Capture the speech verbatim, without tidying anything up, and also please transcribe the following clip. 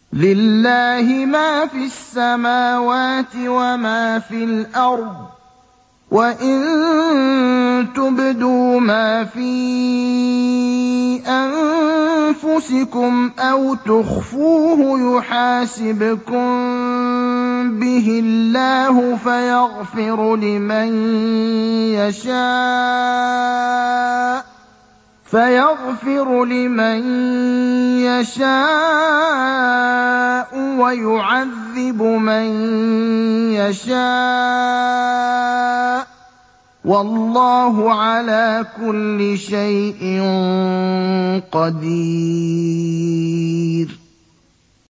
لِلَّهِ مَا فِي السَّمَاوَاتِ وَمَا فِي الْأَرْضِ ۚ وَإِن تُبْدُوا مَا فِي أَنفُسِكُمْ أَوْ تُخْفُوهُ يُحَاسِبْكُم بِهِ اللَّهُ فَيَغْفِرُ لِمَن يَشَاءُ فَيَغْفِرُ لِمَن يَشَاءُ وَيُعَذِّبُ مَن يَشَاءُ ۗ وَاللَّهُ عَلَىٰ كُلِّ شَيْءٍ قَدِيرٌ